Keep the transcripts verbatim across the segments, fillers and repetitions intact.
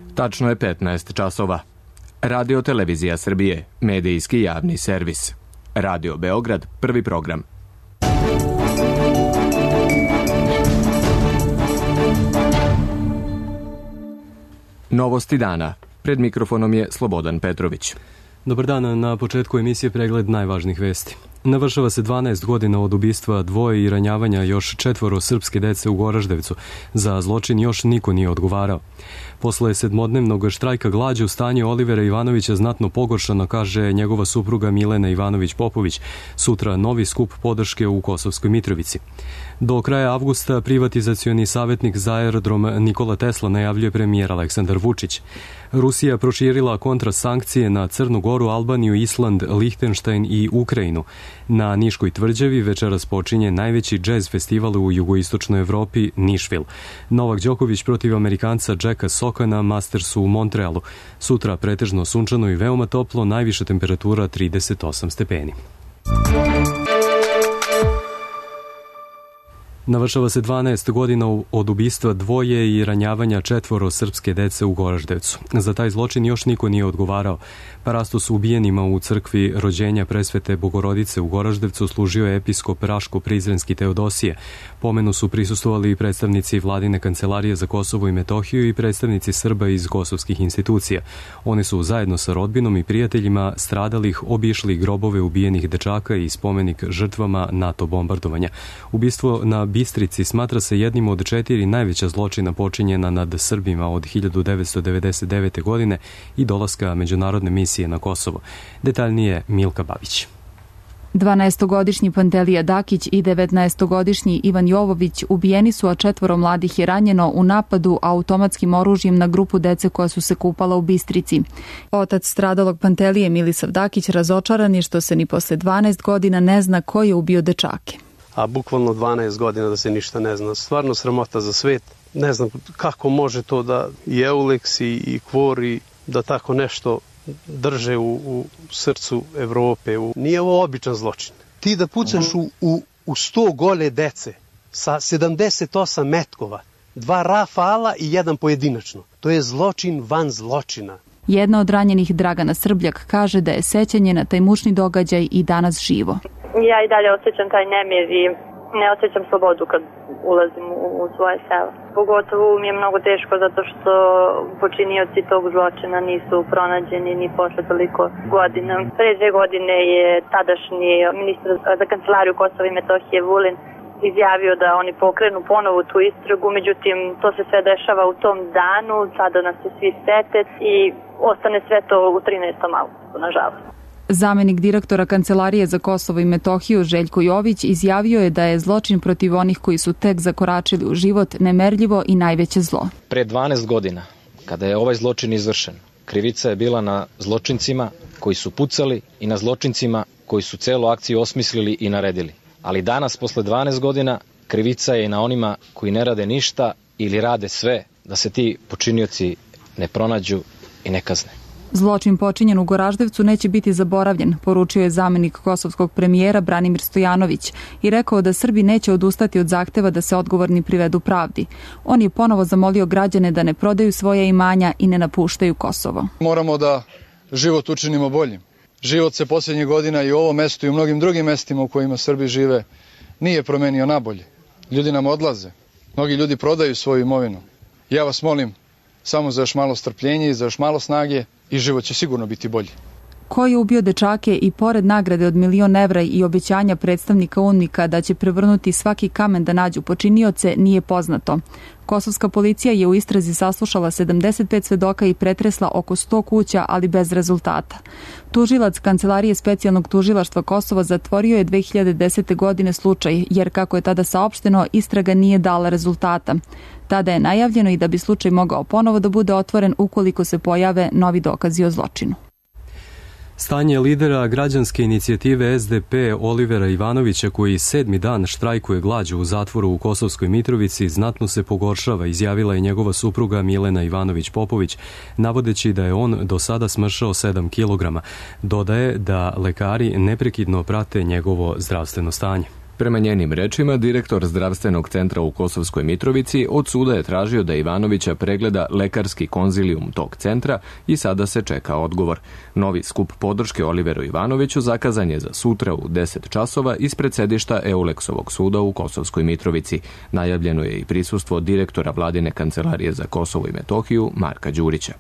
Tačno je petnaest časova. Radio Televizija Srbije, medijski javni servis. Radio Beograd, prvi program. Novosti dana. Pred mikrofonom je Slobodan Petrović. Dobar dan, na početku emisije pregled najvažnijih vesti. Navršava se dvanaest godina od ubistva dvoje i ranjavanja još četvoro srpske dece u Goraždevcu. Za zločin još niko nije odgovarao. Posle sedmodnevnog štrajka glađu stanje Olivera Ivanovića znatno pogoršano, kaže njegova supruga Milena Ivanović-Popović. Sutra novi skup podrške u Kosovskoj Mitrovici. Do kraja avgusta privatizacioni savjetnik za aerodrom Nikola Tesla najavljuje premijer Aleksandar Vučić. Rusija proširila kontrasankcije na Crnu Goru, Albaniju, Island, Lihtenštajn i Ukrajinu. Na Niškoj tvrđavi večeras počinje najveći džez festival u jugoistočnoj Evropi, Nišvil. Novak Đoković protiv Amerikanca Jacka Soka na Mastersu u Montrealu. Sutra pretežno sunčano i veoma toplo, najviša temperatura trideset osam stepeni. Navršava se dvanaest godina od ubistva dvoje i ranjavanja četvoro srpske dece u Goraždevcu. Za taj zločin još niko nije odgovarao. Parastos ubijenima u crkvi rođenja Presvete Bogorodice u Goraždevcu služio je episkop Raško-Prizrenski Teodosije. Pomenu su prisustvovali i predstavnici Vladine kancelarije za Kosovo i Metohiju i predstavnici Srba iz kosovskih institucija. Oni su zajedno sa rodbinom i prijateljima stradalih obišli grobove ubijenih dečaka i spomenik žrtvama NATO bombardovanja. Ubistvo na Bistrici smatra se jednim od četiri najveća zločina počinjena nad Srbima od hiljadu devetsto devedeset devete. godine i dolaska međunarodne misije na Kosovo. Detaljnije Milka Babić. dvanaestogodišnji Pantelija Dakić i devetnaestogodišnji Ivan Jovović ubijeni su, a četvoro mladih je ranjeno u napadu automatskim oružjem na grupu dece koja su se kupala u Bistrici. Otac stradalog Pantelije, Milisav Dakić, razočaran je što se ni posle dvanaest godina ne zna ko je ubio dečake. A bukvalno dvanaest godina da se ništa ne zna. Stvarno sramota za svet. Ne znam kako može to da i Euleks i, i Kvori da tako nešto drže u, u srcu Evrope. U... Nije ovo običan zločin. Ti da pucaš u, u, u sto gole dece sa sedamdeset osam metkova, dva rafala i jedan pojedinačno. To je zločin van zločina. Jedna od ranjenih, Dragana Srbljak, kaže da je sećanje na taj mučni događaj i danas živo. Ja i dalje osjećam taj nemir i ne osjećam slobodu kad ulazim u, u svoje selo. Pogotovo mi je mnogo teško zato što počinioci tog zločina nisu pronađeni ni posle toliko godina. Pre dve godine je tadašnji ministar za kancelariju Kosova i Metohije Vulin izjavio da oni pokrenu ponovu tu istragu, međutim to se sve dešava u tom danu, sada nas se svi sete i ostane sve to u trinaestom avgustu, nažalost. Zamenik direktora Kancelarije za Kosovo i Metohiju Željko Jović izjavio je da je zločin protiv onih koji su tek zakoračili u život nemerljivo i najveće zlo. Pre dvanaest godina, kada je ovaj zločin izvršen, krivica je bila na zločincima koji su pucali i na zločincima koji su celu akciju osmislili i naredili. Ali danas, posle dvanaest godina, krivica je i na onima koji ne rade ništa ili rade sve da se ti počinioci ne pronađu i ne kazne. Zločin počinjen u Goraždevcu neće biti zaboravljen, poručio je zamenik kosovskog premijera Branimir Stojanović i rekao da Srbi neće odustati od zahteva da se odgovorni privedu pravdi. On je ponovo zamolio građane da ne prodaju svoje imanja i ne napuštaju Kosovo. Moramo da život učinimo boljim. Život se posljednjih godina i u ovom mestu i u mnogim drugim mestima u kojima Srbi žive nije promenio nabolje. Ljudi nam odlaze. Mnogi ljudi prodaju svoju imovinu. Ja vas molim samo za još malo strpljenja i za još malo snage i život će sigurno biti bolji. Ko je ubio dečake i pored nagrade od milion evra i obećanja predstavnika UNMIK-a da će prevrnuti svaki kamen da nađu počinioce, nije poznato. Kosovska policija je u istrazi saslušala sedamdeset pet svedoka i pretresla oko sto kuća, ali bez rezultata. Tužilac Kancelarije specijalnog tužilaštva Kosova zatvorio je dve hiljade desete. godine slučaj, jer kako je tada saopšteno, istraga nije dala rezultata. Tada je najavljeno i da bi slučaj mogao ponovo da bude otvoren ukoliko se pojave novi dokazi o zločinu. Stanje lidera građanske inicijative S D P Olivera Ivanovića, koji sedmi dan štrajkuje glađu u zatvoru u Kosovskoj Mitrovici, znatno se pogoršava, izjavila je njegova supruga Milena Ivanović-Popović, navodeći da je on do sada smršao sedam kilograma. Dodaje da lekari neprekidno prate njegovo zdravstveno stanje. Prema njenim rečima, direktor zdravstvenog centra u Kosovskoj Mitrovici od suda je tražio da Ivanovića pregleda lekarski konzilijum tog centra i sada se čeka odgovor. Novi skup podrške Oliveru Ivanoviću zakazan je za sutra u deset časova ispred sedišta Euleksovog suda u Kosovskoj Mitrovici. Najavljeno je i prisustvo direktora vladine kancelarije za Kosovo i Metohiju Marka Đurića.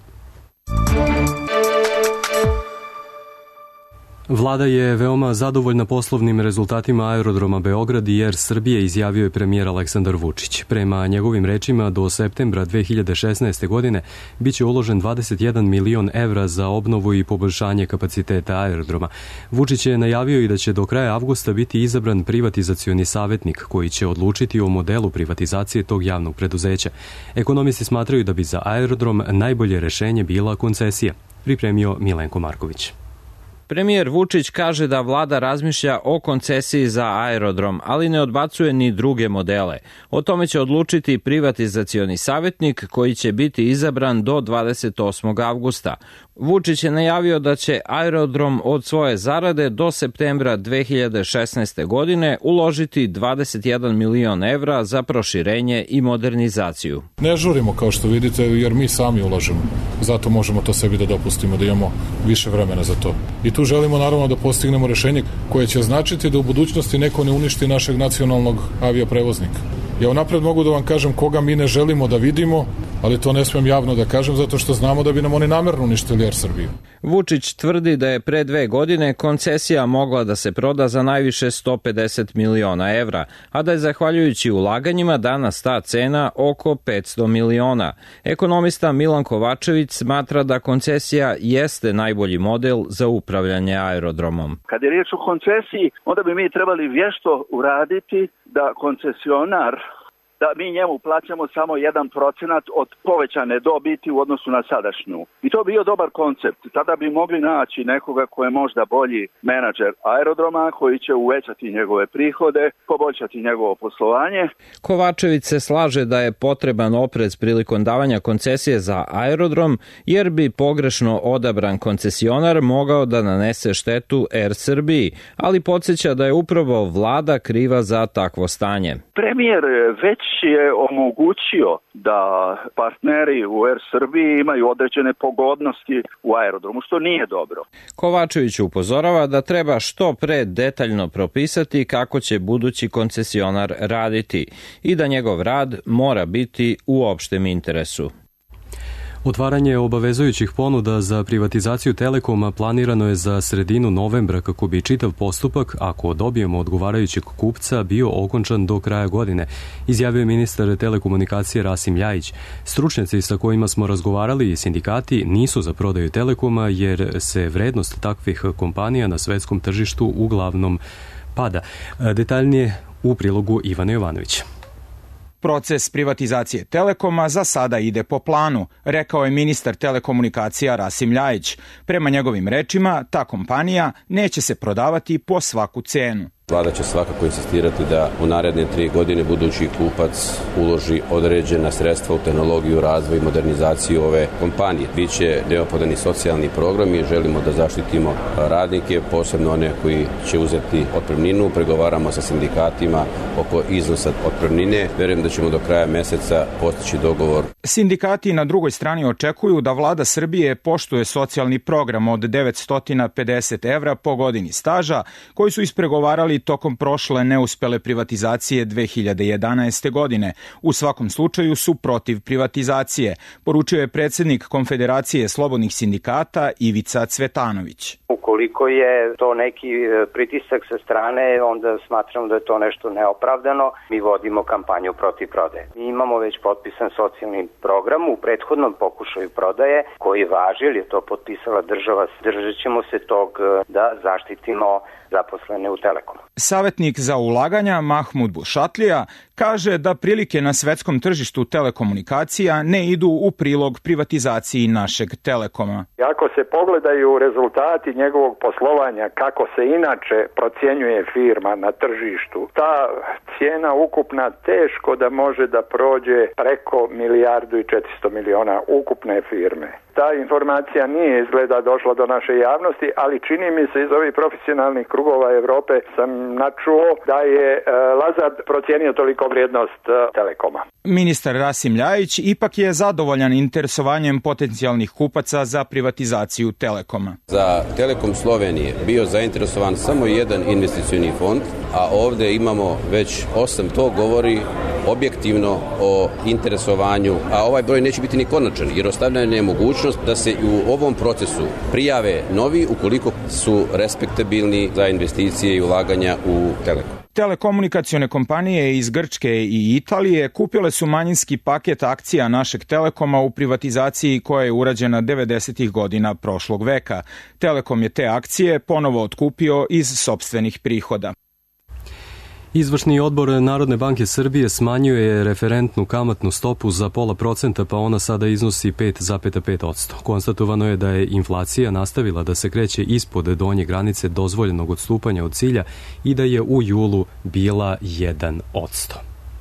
Vlada je veoma zadovoljna poslovnim rezultatima aerodroma Beograd i Er Srbije, izjavio je premijer Aleksandar Vučić. Prema njegovim rečima, do septembra dve hiljade šesnaeste. godine biće uložen dvadeset jedan milion evra za obnovu i poboljšanje kapaciteta aerodroma. Vučić je najavio i da će do kraja avgusta biti izabran privatizacioni savjetnik koji će odlučiti o modelu privatizacije tog javnog preduzeća. Ekonomisti smatraju da bi za aerodrom najbolje rešenje bila koncesija. Pripremio Milenko Marković. Premijer Vučić kaže da vlada razmišlja o koncesiji za aerodrom, ali ne odbacuje ni druge modele. O tome će odlučiti privatizacioni savjetnik koji će biti izabran do dvadeset osmog avgusta. Vučić je najavio da će aerodrom od svoje zarade do septembra dve hiljade šesnaeste. godine uložiti dvadeset jedan milion evra za proširenje i modernizaciju. Ne žurimo, kao što vidite, jer mi sami ulažemo. Zato možemo to sebi da dopustimo, da imamo više vremena za to. I tu želimo naravno da postignemo rešenje koje će značiti da u budućnosti neko ne uništi našeg nacionalnog avioprevoznika. Ja unapred mogu da vam kažem koga mi ne želimo da vidimo, ali to ne smijem javno da kažem zato što znamo da bi nam oni namerno uništili Er Srbiju. Vučić tvrdi da je pre dve godine koncesija mogla da se proda za najviše sto pedeset miliona evra, a da je zahvaljujući ulaganjima danas ta cena oko petsto miliona. Ekonomista Milan Kovačević smatra da koncesija jeste najbolji model za upravljanje aerodromom. Kad je riječ o koncesiji, onda bi mi trebali vješto uraditi da koncesionar, da mi njemu plaćamo samo jedan procenat od povećane dobiti u odnosu na sadašnju. I to bi bio dobar koncept. Tada bi mogli naći nekoga ko je možda bolji menadžer aerodroma, koji će uvećati njegove prihode, poboljšati njegovo poslovanje. Kovačević se slaže da je potreban oprez prilikom davanja koncesije za aerodrom, jer bi pogrešno odabran koncesionar mogao da nanese štetu Er Srbiji, ali podsjeća da je upravo vlada kriva za takvo stanje. Premijer već je omogućio da partneri u Er Srbiji imaju određene pogodnosti u aerodromu, što nije dobro. Kovačević upozorava da treba što pre detaljno propisati kako će budući koncesionar raditi i da njegov rad mora biti u opštem interesu. Otvaranje obavezujućih ponuda za privatizaciju Telekoma planirano je za sredinu novembra kako bi čitav postupak, ako dobijemo odgovarajućeg kupca, bio okončan do kraja godine, izjavio je ministar telekomunikacije Rasim Ljajić. Stručnjaci sa kojima smo razgovarali i sindikati nisu za prodaju Telekoma jer se vrednost takvih kompanija na svetskom tržištu uglavnom pada. Detaljnije u prilogu Ivana Jovanovića. Proces privatizacije Telekoma za sada ide po planu, rekao je ministar telekomunikacija Rasim Ljajić. Prema njegovim rečima, ta kompanija neće se prodavati po svaku cenu. Vlada će svakako insistirati da u naredne tri godine budući kupac uloži određena sredstva u tehnologiju, razvoj i modernizaciju ove kompanije. Biće neophodan i socijalni program i želimo da zaštitimo radnike, posebno one koji će uzeti otpremninu. Pregovaramo sa sindikatima oko iznosa otpremnine. Verujem da ćemo do kraja meseca postići dogovor. Sindikati na drugoj strani očekuju da vlada Srbije poštuje socijalni program od devetsto pedeset evra po godini staža koji su ispregovarali tokom prošle neuspele privatizacije dve hiljade jedanaeste. godine. U svakom slučaju su protiv privatizacije, poručio je predsjednik Konfederacije slobodnih sindikata Ivica Cvetanović. Ukoliko je to neki pritisak sa strane, onda smatramo da je to nešto neopravdano. Mi vodimo kampanju protiv prodaje. Mi imamo već potpisan socijalni program u prethodnom pokušaju prodaje koji važi, jer je to potpisala država. Držat ćemo se tog da zaštitimo zaposlene u Telekomu. Savetnik za ulaganja Mahmud Bušatlija kaže da prilike na svetskom tržištu telekomunikacija ne idu u prilog privatizaciji našeg Telekoma. Ako se pogledaju rezultati njegovog poslovanja, kako se inače procjenjuje firma na tržištu, ta cijena ukupna teško da može da prođe preko milijardu i četiristo miliona ukupne firme. Ta informacija nije izgleda došla do naše javnosti, ali čini mi se iz ovih profesionalnih krugova Evrope sam načuo da je Lazard procijenio toliko vrijednost Telekoma. Ministar Rasim Ljajić ipak je zadovoljan interesovanjem potencijalnih kupaca za privatizaciju Telekoma. Za Telekom Slovenije bio zainteresovan samo jedan investicioni fond, a ovde imamo već osam. To govori objektivno o interesovanju, a ovaj broj neće biti ni konačan, jer ostavljena je mogućnost da se u ovom procesu prijave novi ukoliko su respektabilni za investicije i ulaganja u Telekom. Telekomunikacione kompanije iz Grčke i Italije kupile su manjinski paket akcija našeg Telekoma u privatizaciji koja je urađena devedesetih godina prošlog veka. Telekom je te akcije ponovo otkupio iz sopstvenih prihoda. Izvršni odbor Narodne banke Srbije smanjuje referentnu kamatnu stopu za pola procenta, pa ona sada iznosi pet zarez pet posto. Konstatovano je da je inflacija nastavila da se kreće ispod donje granice dozvoljenog odstupanja od cilja i da je u julu bila jedan posto.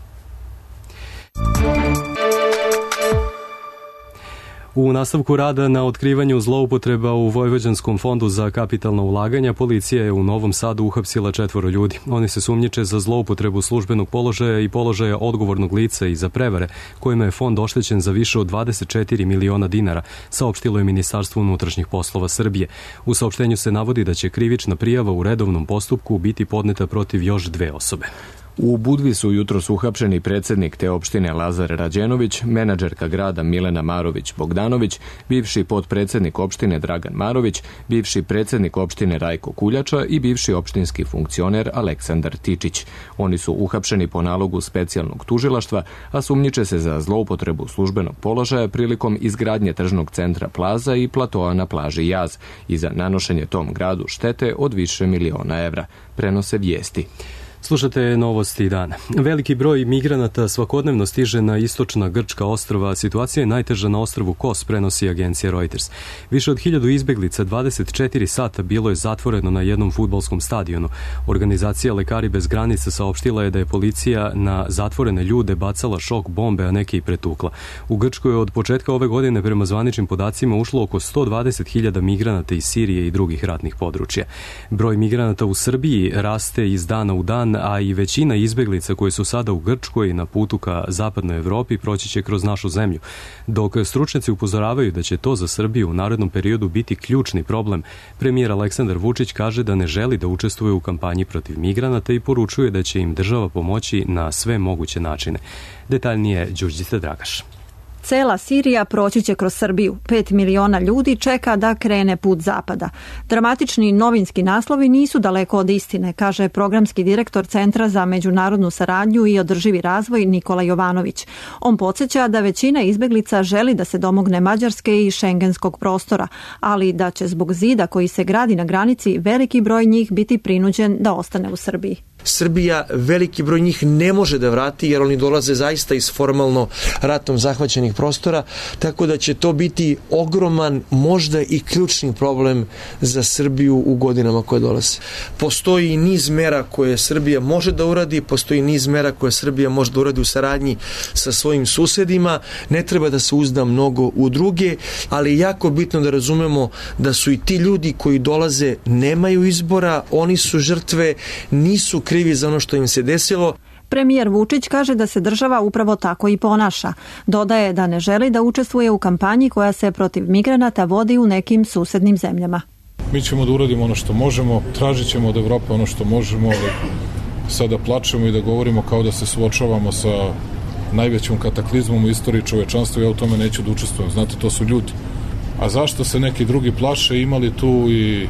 U nastavku rada na otkrivanju zloupotreba u Vojvođanskom fondu za kapitalna ulaganja, policija je u Novom Sadu uhapsila četvoro ljudi. Oni se sumnjiče za zloupotrebu službenog položaja i položaja odgovornog lica i za prevare, kojima je fond oštećen za više od dvadeset četiri miliona dinara, saopštilo je Ministarstvo unutrašnjih poslova Srbije. U saopštenju se navodi da će krivična prijava u redovnom postupku biti podneta protiv još dve osobe. U Budvi su jutros uhapšeni predsjednik te opštine Lazar Rađenović, menadžerka grada Milena Marović-Bogdanović, bivši potpredsjednik opštine Dragan Marović, bivši predsjednik opštine Rajko Kuljača i bivši opštinski funkcioner Aleksandar Tičić. Oni su uhapšeni po nalogu specijalnog tužilaštva, a sumnjiče se za zloupotrebu službenog položaja prilikom izgradnje tržnog centra Plaza i platoa na plaži Jaz i za nanošenje tom gradu štete od više miliona evra, prenose vijesti. Slušate novosti dana. Veliki broj migranata svakodnevno stiže na istočna grčka ostrva, a situacija je najteža na ostrvu Kos, prenosi agencija Reuters. Više od hiljadu izbeglica dvadeset četiri sata bilo je zatvoreno na jednom fudbalskom stadionu. Organizacija Lekari bez granica saopštila je da je policija na zatvorene ljude bacala šok bombe, a neke i pretukla. U Grčkoj je od početka ove godine prema zvaničnim podacima ušlo oko sto dvadeset hiljada migranata iz Sirije i drugih ratnih područja. Broj migranata u Srbiji raste iz dana u dan, a i većina izbeglica koje su sada u Grčkoj na putu ka zapadnoj Evropi proći će kroz našu zemlju. Dok stručnjaci upozoravaju da će to za Srbiju u narednom periodu biti ključni problem, premijer Aleksandar Vučić kaže da ne želi da učestvuje u kampanji protiv migranata i poručuje da će im država pomoći na sve moguće načine. Detaljnije Đurđica Dragaš. Cela Sirija proći će kroz Srbiju. Pet miliona ljudi čeka da krene put zapada. Dramatični novinski naslovi nisu daleko od istine, kaže programski direktor Centra za međunarodnu saradnju i održivi razvoj Nikola Jovanović. On podsjeća da većina izbeglica želi da se domogne Mađarske i šengenskog prostora, ali da će zbog zida koji se gradi na granici veliki broj njih biti prinuđen da ostane u Srbiji. Srbija veliki broj njih ne može da vrati jer oni dolaze zaista iz formalno ratom zahvaćenih prostora, tako da će to biti ogroman, možda i ključni problem za Srbiju u godinama koje dolaze. Postoji niz mera koje Srbija može da uradi, postoji niz mera koje Srbija može da uradi u saradnji sa svojim susedima, ne treba da se uzda mnogo u druge, ali je jako bitno da razumemo da su i ti ljudi koji dolaze nemaju izbora, oni su žrtve, nisu krivi za ono što im se desilo. Premijer Vučić kaže da se država upravo tako i ponaša. Dodaje da ne želi da učestvuje u kampanji koja se protiv migranata vodi u nekim susednim zemljama. Mi ćemo da uradimo ono što možemo, tražit ćemo od Evrope ono što možemo, ali sada plačemo i da govorimo kao da se suočavamo sa najvećom kataklizmom u istoriji čovečanstva. Ja u tome neću da učestvujem. Znate, to su ljudi. A zašto se neki drugi plaše? Imali tu i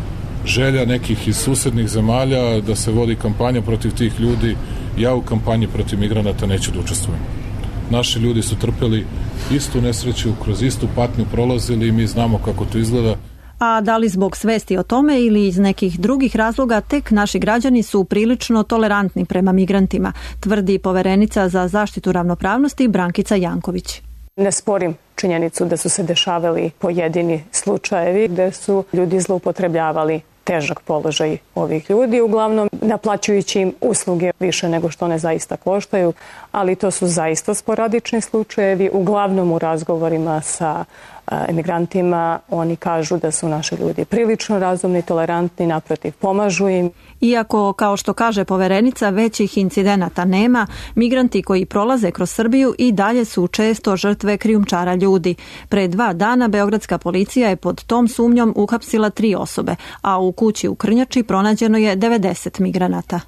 želja nekih iz susednih zemalja da se vodi kampanja protiv tih ljudi. Ja u kampanji protiv migranata neću da učestvujem. Naši ljudi su trpeli istu nesreću, kroz istu patnju prolazili i mi znamo kako to izgleda. A da li zbog svesti o tome ili iz nekih drugih razloga, tek naši građani su prilično tolerantni prema migrantima, tvrdi poverenica za zaštitu ravnopravnosti Brankica Janković. Ne sporim činjenicu da su se dešavali pojedini slučajevi gde su ljudi zloupotrebljavali težak položaj ovih ljudi, uglavnom naplaćujući im usluge više nego što one zaista koštaju, ali to su zaista sporadični slučajevi. Uglavnom u razgovorima sa emigrantima oni kažu da su naši ljudi prilično razumni, tolerantni, naprotiv pomažu im. Iako, kao što kaže poverenica, većih incidenata nema, migranti koji prolaze kroz Srbiju i dalje su često žrtve krijumčara ljudi. Pre dva dana beogradska policija je pod tom sumnjom uhapsila tri osobe, a u kući u Krnjači pronađeno je devedeset migranata.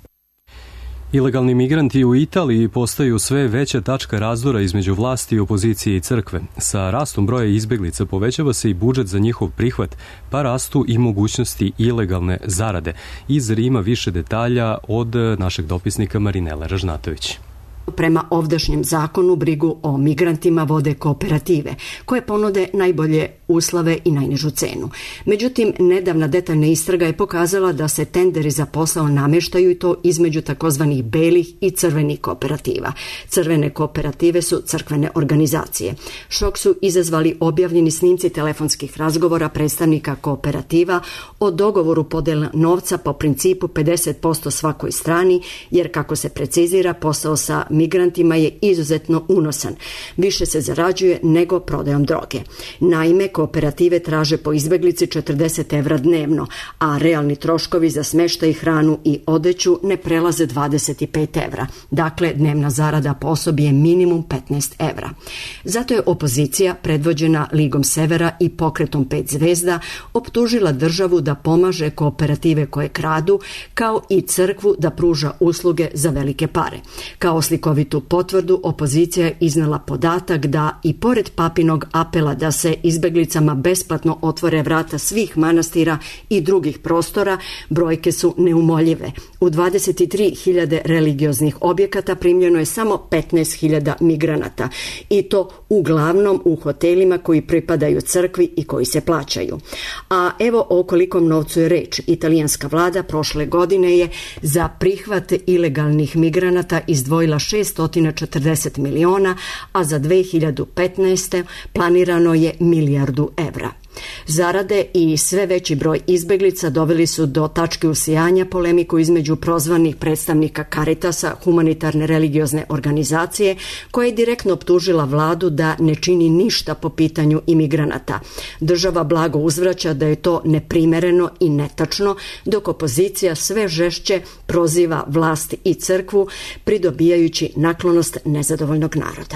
Ilegalni migranti u Italiji postaju sve veća tačka razdora između vlasti, opozicije i crkve. Sa rastom broja izbeglica povećava se i budžet za njihov prihvat, pa rastu i mogućnosti ilegalne zarade. Iz Rima više detalja od našeg dopisnika Marinele Ražnatović. Prema ovdašnjem zakonu brigu o migrantima vode kooperative, koje ponude najbolje uslove i najnižu cenu. Međutim, nedavna detaljna istraga je pokazala da se tenderi za posao nameštaju i to između takozvanih belih i crvenih kooperativa. Crvene kooperative su crkvene organizacije. Šok su izazvali objavljeni snimci telefonskih razgovora predstavnika kooperativa o dogovoru podjele novca po principu pedeset posto svakoj strani, jer kako se precizira, posao sa migrantima je izuzetno unosan. Više se zarađuje nego prodajom droge. Naime, kooperative traže po izbeglici četrdeset evra dnevno, a realni troškovi za smeštaj, hranu i odeću ne prelaze dvadeset pet evra. Dakle, dnevna zarada po osobi je minimum petnaest evra. Zato je opozicija, predvođena Ligom Severa i pokretom pet zvezda, optužila državu da pomaže kooperative koje kradu, kao i crkvu da pruža usluge za velike pare. Kao slikovitu potvrdu opozicija je iznala podatak da i pored papinog apela da se izbeglicama besplatno otvore vrata svih manastira i drugih prostora, brojke su neumoljive. U dvadeset tri hiljade religioznih objekata primljeno je samo petnaest hiljada migranata i to uglavnom u hotelima koji pripadaju crkvi i koji se plaćaju. A evo o kolikom novcu je reč. Italijanska vlada prošle godine je za prihvat ilegalnih migranata izdvojila šessto četrdeset miliona, a za dve hiljade petnaeste. planirano je milijardu evra. Zarade i sve veći broj izbeglica doveli su do tačke usijanja polemiku između prozvanih predstavnika Caritasa, humanitarne religiozne organizacije, koja je direktno optužila vladu da ne čini ništa po pitanju imigranata. Država blago uzvraća da je to neprimereno i netačno, dok opozicija sve žešće proziva vlast i crkvu, pridobijajući naklonost nezadovoljnog naroda.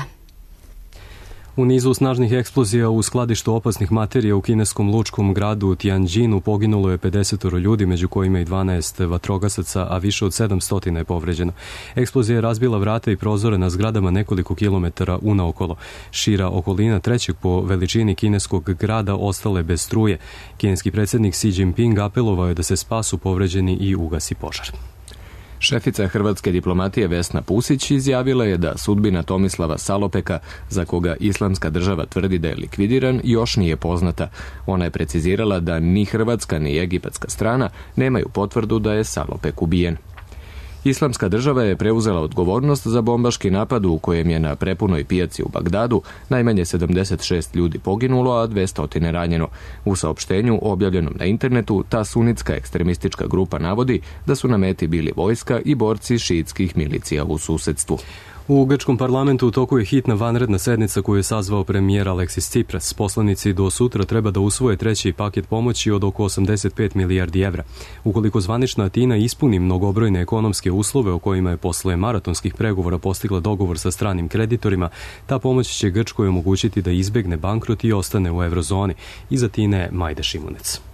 U nizu snažnih eksplozija u skladištu opasnih materija u kineskom lučkom gradu Tianjinu poginulo je pedeset ljudi, među kojima i dvanaest vatrogasaca, a više od sedamsto je povređeno. Eksplozija je razbila vrata i prozore na zgradama nekoliko kilometara unaokolo. Šira okolina trećeg po veličini kineskog grada ostale bez struje. Kineski predsjednik Xi Jinping apelovao je da se spasu povređeni i ugasi požar. Šefica hrvatske diplomatije Vesna Pusić izjavila je da sudbina Tomislava Salopeka, za koga Islamska država tvrdi da je likvidiran, još nije poznata. Ona je precizirala da ni hrvatska ni egipatska strana nemaju potvrdu da je Salopek ubijen. Islamska država je preuzela odgovornost za bombaški napad u kojem je na prepunoj pijaci u Bagdadu najmanje sedamdeset šest ljudi poginulo, a dvesta ranjeno. U saopštenju objavljenom na internetu ta sunitska ekstremistička grupa navodi da su na meti bili vojska i borci šiitskih milicija u susedstvu. U grčkom parlamentu u toku je hitna vanredna sednica koju je sazvao premijer Aleksis Tsipras. Poslanici do sutra treba da usvoje treći paket pomoći od oko osamdeset pet milijardi evra. Ukoliko zvanična Atina ispuni mnogobrojne ekonomske uslove o kojima je posle maratonskih pregovora postigla dogovor sa stranim kreditorima, ta pomoć će Grčkoj omogućiti da izbegne bankrot i ostane u eurozoni. Iz Atine Majda Šimunec.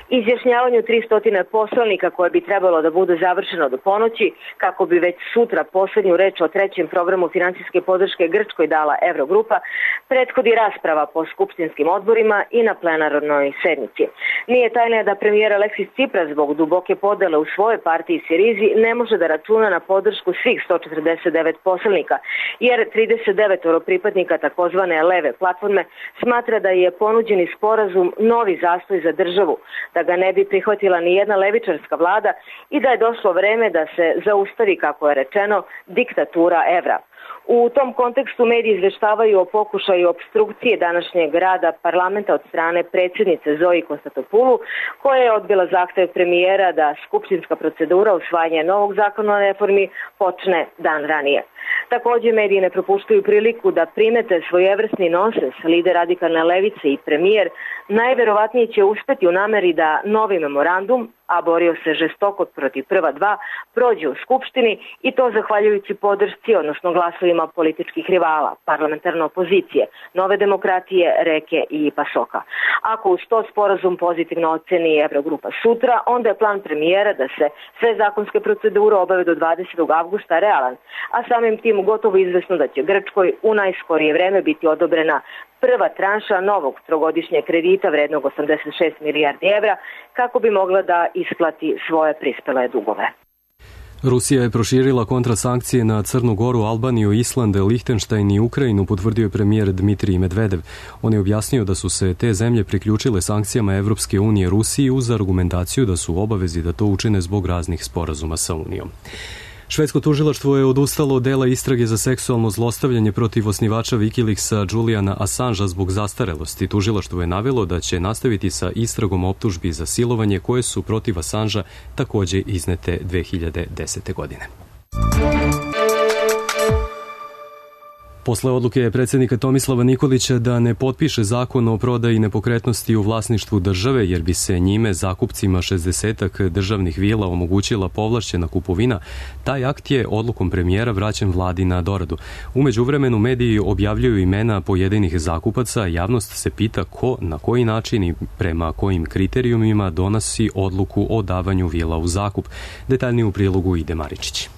izjašnjavanju tristo poslanika koje bi trebalo da bude završeno do ponoći, kako bi već sutra poslednju reč o trećem programu finansijske podrške Grčkoj dala Evrogrupa, prethodi rasprava po skupštinskim odborima i na plenarnoj sednici. Nije tajna da premijer Aleksis Tsipras zbog duboke podele u svojoj partiji Sirizi ne može da računa na podršku svih sto četrdeset devet poslanika, jer trideset devet pripadnika takozvane leve platforme smatra da je ponuđeni sporazum novi zastoj za državu, da ga ne bi prihvatila ni jedna levičarska vlada i da je došlo vreme da se zaustavi, kako je rečeno, diktatura evra. U tom kontekstu mediji izveštavaju o pokušaju opstrukcije današnjeg rada parlamenta od strane predsjednice Zoji Konstantopulu, koja je odbila zahtev premijera da skupštinska procedura usvajanja novog zakona o reformi počne dan ranije. Također mediji ne propuštaju priliku da primete svojevrsni nonsens. Lider radikalne levice i premijer najverovatnije će uspeti u nameri da novi memorandum, a borio se žestoko protiv prva dva, prođe u Skupštini i to zahvaljujući podršci, odnosno glasovima političkih rivala, parlamentarne opozicije, Nove demokratije, Reke i Pasoka. Ako uz to sporazum pozitivno oceni Evrogrupa sutra, onda je plan premijera da se sve zakonske procedure obave do dvadesetog avgusta realan, a samim tim gotovo izvesno da će Grčkoj u najskorije vreme biti odobrena prva tranša novog trogodišnjeg kredita vrednog osamdeset šest milijardi evra kako bi mogla da isplati svoje prispele dugove. Rusija je proširila kontrasankcije na Crnu Goru, Albaniju, Island, Lihtenštajn i Ukrajinu, potvrdio je premijer Dmitrij Medvedev. On je objasnio da su se te zemlje priključile sankcijama Evropske unije Rusiji uz argumentaciju da su u obavezi da to učine zbog raznih sporazuma sa Unijom. Švedsko tužilaštvo je odustalo od dela istrage za seksualno zlostavljanje protiv osnivača Wikileaksa Juliana Assangea zbog zastarelosti. Tužilaštvo je navelo da će nastaviti sa istragom optužbi za silovanje koje su protiv Assangea takođe iznete dve hiljade desete. godine. Posle odluke predsjednika Tomislava Nikolića da ne potpiše zakon o prodaji nepokretnosti u vlasništvu države, jer bi se njime zakupcima šezdesetak državnih vila omogućila povlašćena kupovina, taj akt je odlukom premijera vraćen vladi na doradu. U međuvremenu mediji objavljuju imena pojedinih zakupaca, javnost se pita ko, na koji način i prema kojim kriterijumima donosi odluku o davanju vila u zakup. Detaljnije u prilogu Ide Maričić.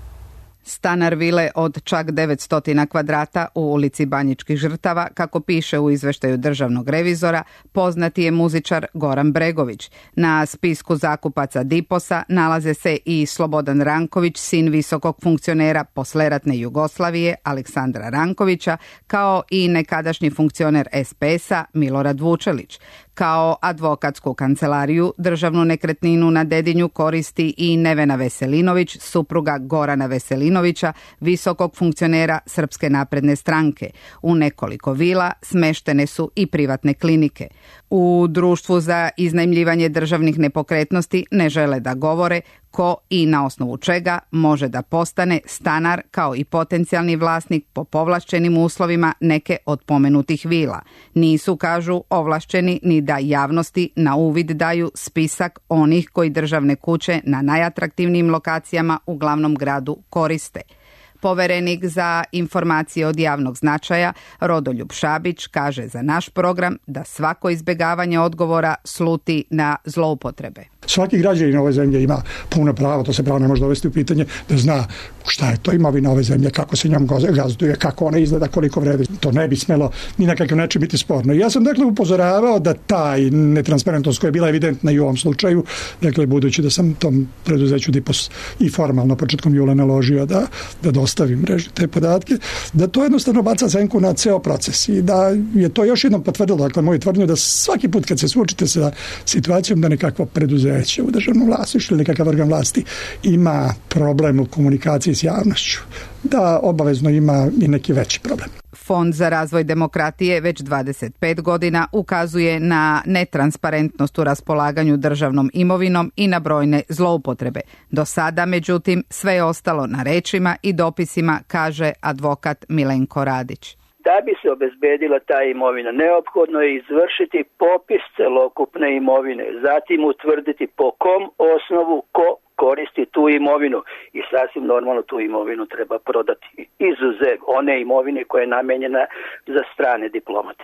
Stanar vile od čak devetsto kvadrata u ulici Banjičkih žrtava, kako piše u izveštaju državnog revizora, poznati je muzičar Goran Bregović. Na spisku zakupaca Diposa nalaze se i Slobodan Ranković, sin visokog funkcionera posleratne Jugoslavije Aleksandra Rankovića, kao i nekadašnji funkcioner es pe es-a Milorad Vučelić. Kao advokatsku kancelariju državnu nekretninu na Dedinju koristi i Nevena Veselinović, supruga Gorana Veselinovića, visokog funkcionera Srpske napredne stranke. U nekoliko vila smeštene su i privatne klinike. U društvu za iznajmljivanje državnih nepokretnosti ne žele da govore ko i na osnovu čega može da postane stanar kao i potencijalni vlasnik po povlašćenim uslovima neke od pomenutih vila. Nisu, kažu, ovlašćeni ni da javnosti na uvid daju spisak onih koji državne kuće na najatraktivnijim lokacijama u glavnom gradu koriste. Poverenik za informacije od javnog značaja Rodoljub Šabić kaže za naš program da svako izbjegavanje odgovora sluti na zloupotrebe. Svaki građanin ove zemlje ima puno pravo, to se pravo ne može dovesti u pitanje, da zna šta je to imovina ove zemlje, kako se njom gazduje, kako ona izgleda, koliko vredi. To ne bi smelo ni na kakav način biti sporno. I ja sam dakle upozoravao da taj netransparentnost koja je bila evidentna i u ovom slučaju, dakle budući da sam tom preduzeću Dipos i formalno početkom jula naložio da, da dostavi mreži te podatke, da to jednostavno baca senku na ceo proces i da je to još jednom potvrdilo, dakle moju tvrdnju da svaki put kad se suočite sa situacijom da nekakvo preduzeće u državnom vlasništvu ili nekakav organ vlasti ima problem u komunikaciji s javnošću, da obavezno ima i neki veći problem. Fond za razvoj demokratije već dvadeset pet godina ukazuje na netransparentnost u raspolaganju državnom imovinom i na brojne zloupotrebe. Do sada, međutim, sve je ostalo na rečima i dopisima, kaže advokat Milenko Radić. Da bi se obezbedila ta imovina, neophodno je izvršiti popis celokupne imovine, zatim utvrditi po kom osnovu ko koristi tu imovinu i sasvim normalno tu imovinu treba prodati. Izuzev one imovine koja je namenjena za strane diplomate.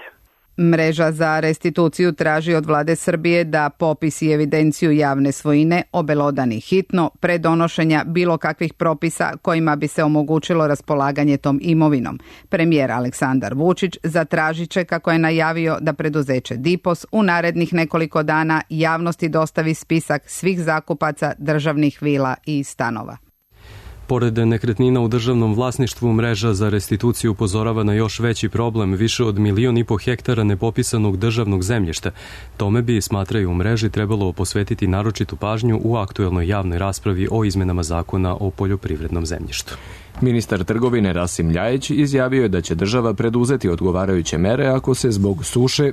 Mreža za restituciju traži od vlade Srbije da popis i evidenciju javne svojine obelodani hitno pre donošenja bilo kakvih propisa kojima bi se omogućilo raspolaganje tom imovinom. Premijer Aleksandar Vučić zatražit će, kako je najavio, da preduzeće Dipos u narednih nekoliko dana javnosti dostavi spisak svih zakupaca državnih vila i stanova. Pored nekretnina u državnom vlasništvu, mreža za restituciju upozorava na još veći problem, više od milion i po hektara nepopisanog državnog zemljišta. Tome bi, smatraju u mreži, trebalo posvetiti naročitu pažnju u aktuelnoj javnoj raspravi o izmenama zakona o poljoprivrednom zemljištu. Ministar trgovine Rasim Ljajić izjavio je da će država preduzeti odgovarajuće mere ako se zbog suše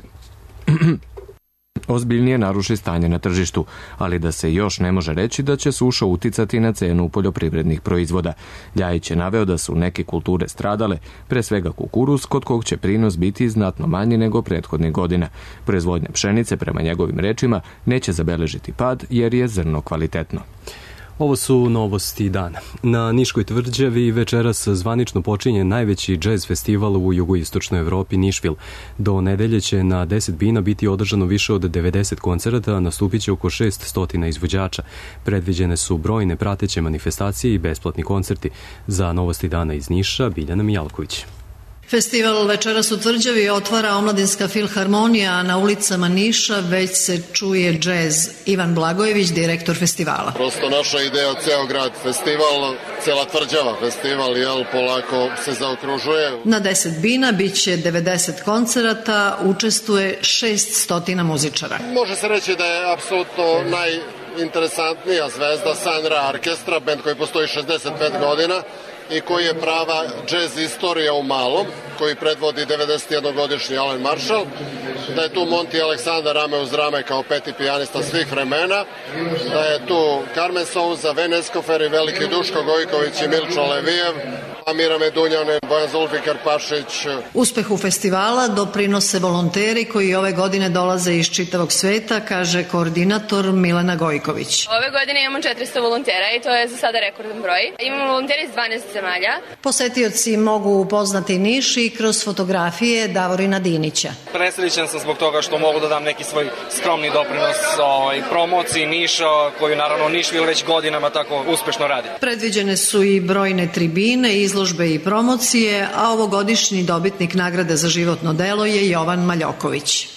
ozbiljnije naruši stanje na tržištu, ali da se još ne može reći da će suša uticati na cenu poljoprivrednih proizvoda. Ljajić je naveo da su neke kulture stradale, pre svega kukuruz, kod kog će prinos biti znatno manji nego prethodnih godina. Proizvodnja pšenice, prema njegovim rečima, neće zabeležiti pad jer je zrno kvalitetno. Ovo su novosti dana. Na Niškoj tvrđavi večeras zvanično počinje najveći džez festival u jugoistočnoj Evropi, Nišvil. Do nedelje će na deset bina biti održano više od devedeset koncerata, a nastupit će oko šest stotina izvođača. Predviđene su brojne prateće manifestacije i besplatni koncerti. Za novosti dana iz Niša, Biljana Mijalković. Festival večeras u Tvrđavi otvara Omladinska filharmonija, a na ulicama Niša već se čuje džez. Ivan Blagojević, direktor festivala. Prosto naša ideja, ceo grad festival, cela Tvrđava festival, jel, polako se zaokružuje. Na deset bina bit će devedeset koncerata, učestvuje šest stotina muzičara. Može se reći da je apsolutno najinteresantnija zvezda Sanra Orkestra, bend koji postoji šezdeset pet godina i koji je prava džez istorija u malom, koji predvodi devedesetjednogodišnji Alen Marshall, da je tu Monty Aleksandar rame uz rame kao peti pijanista svih vremena, da je tu Carmen Souza, Ven Eskofer i veliki Duško Gojković i Milčo Levijev, Amira Medunjanin, Bojan Zulfikar Pašić. Uspehu festivala doprinose volonteri koji ove godine dolaze iz čitavog sveta, kaže koordinator Milena Gojković. Ove godine imamo četiristo volontera i to je za sada rekordan broj. Imamo volonteri iz dvanaest zemalja. Posetioci mogu upoznati Niš i kroz fotografije Davorina Dinića. Presrećan sam zbog toga što mogu da dam neki svoj skromni doprinos ovaj, promociji Niša, koju naravno Nišvil već godinama tako uspešno radi. Predviđene su i brojne tribine, izložbe i promocije, a ovogodišnji dobitnik nagrade za životno delo je Jovan Maljoković.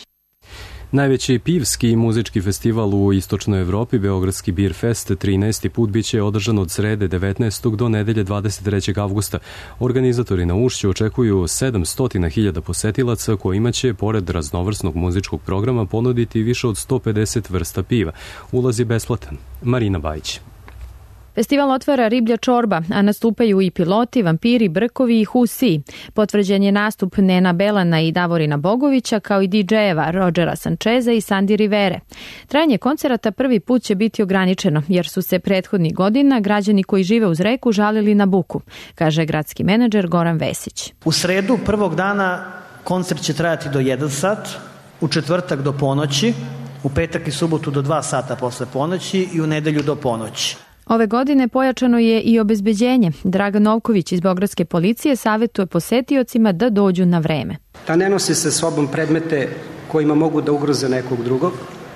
Najveći pivski i muzički festival u istočnoj Evropi, Beogradski Beer Fest, trinaesti put biće održan od srede devetnaestog do nedelje dvadeset trećeg avgusta. Organizatori na Ušću očekuju sedamsto hiljada posetilaca kojima će, pored raznovrsnog muzičkog programa, ponuditi više od sto pedeset vrsta piva. Ulaz je besplatan. Marina Bajić. Festival otvara Riblja čorba, a nastupaju i piloti, vampiri, brkovi i husi. Potvrđen je nastup Nena Belana i Davorina Bogovića, kao i didžejeva Rodgera Sančeza i Sandi Rivere. Trajanje koncerata prvi put će biti ograničeno, jer su se prethodnih godina građani koji žive uz reku žalili na buku, kaže gradski menadžer Goran Vesić. U sredu prvog dana koncert će trajati do jedan sat, u četvrtak do ponoći, u petak i subotu do dva sata posle ponoći i u nedelju do ponoći. Ove godine pojačano je i obezbeđenje. Dragan Novković iz Beogradske policije savjetuje posetiocima da dođu na vreme. Da ne nose sa sobom predmete kojima mogu da ugroze nekog drugog,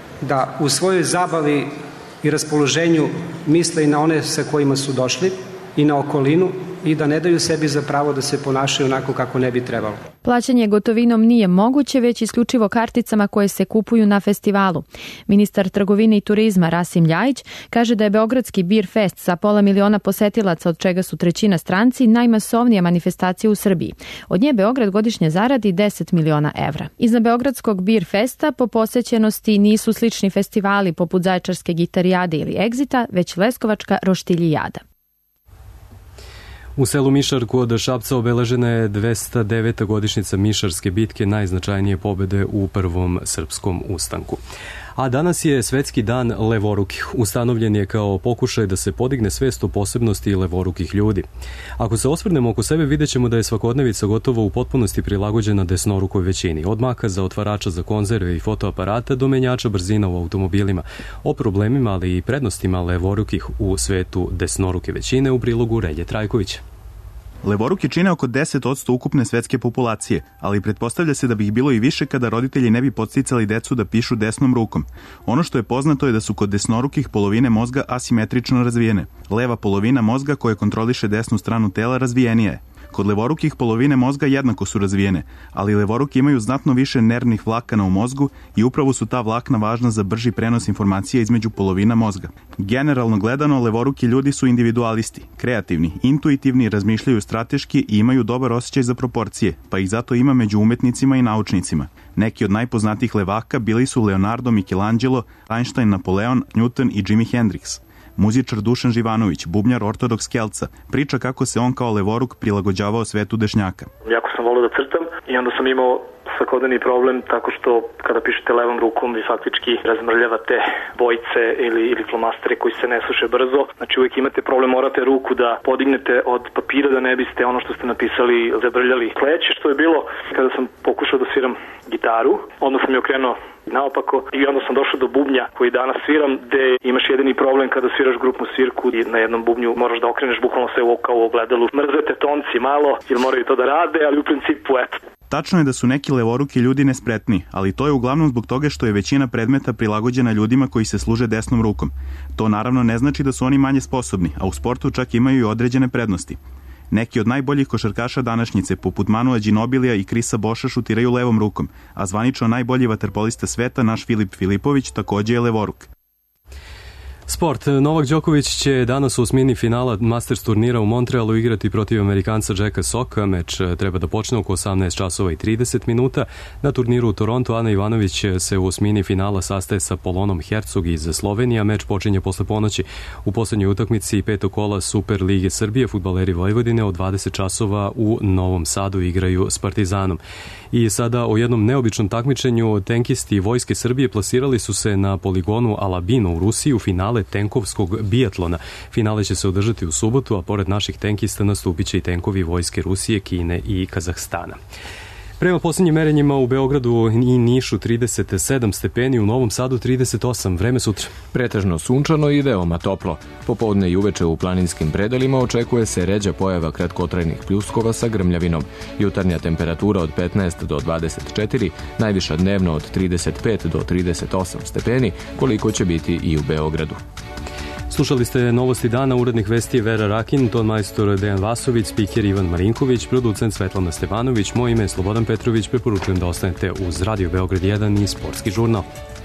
da u svojoj zabavi i raspoloženju misle i na one sa kojima su došli i na okolinu i da ne daju sebi za pravo da se ponašaju onako kako ne bi trebalo. Plaćanje gotovinom nije moguće, već isključivo karticama koje se kupuju na festivalu. Ministar trgovine i turizma Rasim Ljajić kaže da je Beogradski Beer Fest sa pola miliona posetilaca, od čega su trećina stranci, najmasovnija manifestacija u Srbiji. Od nje Beograd godišnje zaradi deset miliona evra. Iza Beogradskog Beer Festa po posećenosti nisu slični festivali poput Zaječarske gitarijade ili Egzita, već Leskovačka roštiljijada. U selu Mišar kod Šapca obeležena je dvesta deveta godišnjica Mišarske bitke, najznačajnije pobede u prvom srpskom ustanku. A danas je Svetski dan levorukih. Ustanovljen je kao pokušaj da se podigne svest o posebnosti levorukih ljudi. Ako se osvrnemo oko sebe, vidjet ćemo da je svakodnevica gotovo u potpunosti prilagođena desnorukoj većini. Od maka za otvarača za konzerve i fotoaparata do menjača brzina u automobilima. O problemima, ali i prednostima levorukih u svetu desnoruke većine u prilogu Relje Trajkovića. Levoruki čine oko deset posto ukupne svetske populacije, ali pretpostavlja se da bi ih bilo i više kada roditelji ne bi podsticali decu da pišu desnom rukom. Ono što je poznato je da su kod desnorukih polovine mozga asimetrično razvijene. Leva polovina mozga koja kontroliše desnu stranu tela razvijenija je. Kod levorukih polovine mozga jednako su razvijene, ali levoruki imaju znatno više nervnih vlakana u mozgu i upravo su ta vlakna važna za brži prenos informacija između polovina mozga. Generalno gledano, levoruki ljudi su individualisti, kreativni, intuitivni, razmišljaju strateški i imaju dobar osjećaj za proporcije, pa ih zato ima među umetnicima i naučnicima. Neki od najpoznatijih levaka bili su Leonardo, Michelangelo, Einstein, Napoleon, Newton i Jimi Hendrix. Muzičar Dušan Živanović, bubnjar ortodoks Kelca, priča kako se on kao levoruk prilagođavao svetu dešnjaka. Jako sam volio da crtam i onda sam imao svakodnevni problem tako što kada pišete levom rukom vi faktički razmrljavate bojice ili, ili flomastere koji se ne suše brzo. Znači uvijek imate problem, morate ruku da podignete od papira da ne biste ono što ste napisali zabrljali. Sledeće što je bilo kada sam pokušao da sviram gitaru, onda sam je okrenuo naopako i onda sam došao do bubnja koji danas sviram, gde imaš jedini problem kada sviraš grupnu svirku i na jednom bubnju moraš da okreneš bukvalno sve ovo kao u ogledalu. Mrzete tonci malo, jer moraju to da rade, ali u principu eto. Tačno je da su neki levoruki ljudi nespretni, ali to je uglavnom zbog toga što je većina predmeta prilagođena ljudima koji se služe desnom rukom. To naravno ne znači da su oni manje sposobni, a u sportu čak imaju i određene prednosti. Neki od najboljih košarkaša današnjice, poput Manua Đinobilija i Krisa Boša, šutiraju levom rukom, a zvanično najbolji vaterpolista sveta, naš Filip Filipović, takođe je levoruk. Sport. Novak Đoković će danas u osmini finala Masters turnira u Montrealu igrati protiv Amerikanca Jacka Socka. Meč treba da počne oko osamnaest časova i trideset minuta. Na turniru u Toronto Ana Ivanović se u osmini finala sastaje sa Polonom Hercog iz Slovenije. Meč počinje posle ponoći. U poslednjoj utakmici petog kola Super Lige Srbije fudbaleri Vojvodine od dvadeset časova u Novom Sadu igraju s Partizanom. I sada o jednom neobičnom takmičenju tenkisti Vojske Srbije plasirali su se na poligonu Alabino u Rusiji u finale tenkovskog bijatlona. Finale će se održati u subotu, a pored naših tenkista nastupit će i tenkovi Vojske Rusije, Kine i Kazahstana. Prema posljednjim merenjima u Beogradu i Nišu trideset sedam stepeni, u Novom Sadu trideset osam. Vreme sutra. Pretežno sunčano i veoma toplo. Popodne i uveče u planinskim predelima očekuje se ređa pojava kratkotrajnih pljuskova sa grmljavinom. Jutarnja temperatura od petnaest do dvadeset četiri, najviša dnevno od trideset pet do trideset osam stepeni, koliko će biti i u Beogradu. Slušali ste novosti dana, urednik vesti Vera Rakin, ton majstor Dejan Vasović, spiker Ivan Marinković, producent Svetlana Stevanović, moje ime je Slobodan Petrović, preporučujem da ostanete uz Radio Beograd jedan i Sportski žurnal.